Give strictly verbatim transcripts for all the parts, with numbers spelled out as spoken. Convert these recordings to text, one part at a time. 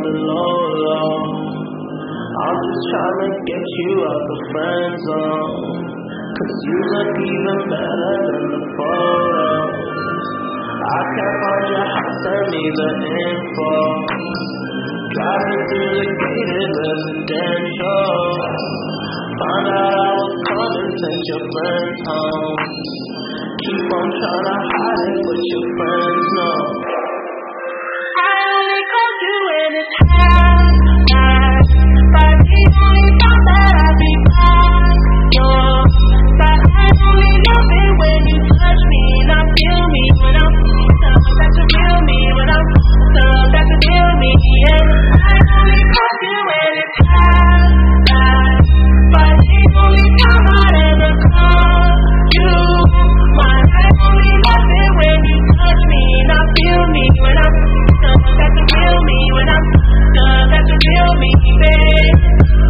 the low low. I'm just trying to get you out the friend zone, cause you look even better than the photos. I can't find your house, send me the info. Driving through the gated residential, found out I was coming, sent your friends home. Keep on trying to hide it, but your friends know. I only called you when it's hard, but the only thought that I'd be gone. But I only love it when you touch me and I feel me when I'm stuck. That's the real me when I'm stuck. That's the real me, yeah. I only called you when it's hard, but the only time I'd ever call you. My I only love it when you touch me and I feel me when I'm stuck. That's the real me when I'm stuck. That's the real me, babe.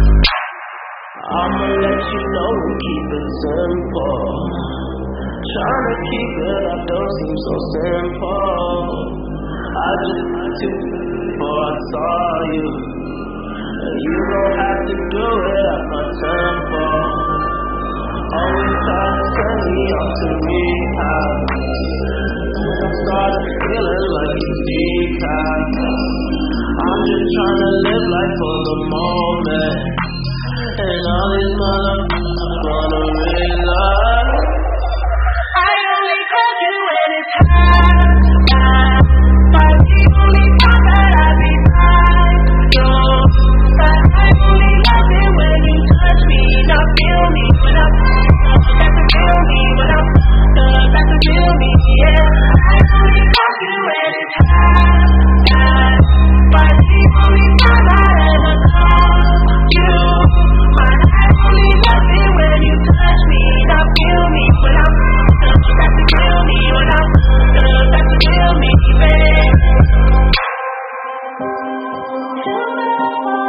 I'ma let you know and keep it simple. Trying to keep it up don't seem so simple. I just knew before I saw you, and you don't have to do it at my tempo. Always try to send me off to rehab. I started feeling like a decaf. I'm just trying to live life for the moment, and all these motherfuckers gonna realize I only call you when it's hard, but the only time that I be fine, yo. But I only love it when you touch me and I feel me when I'm stuck. That's the real me when I'm stuck. That's the real me, yeah. I only call you when it's hard, but the only time I ever call you. My I only love it when you touch me and I feel me when I'm stuck. That's the real me when I'm stuck. That's the real me, babe.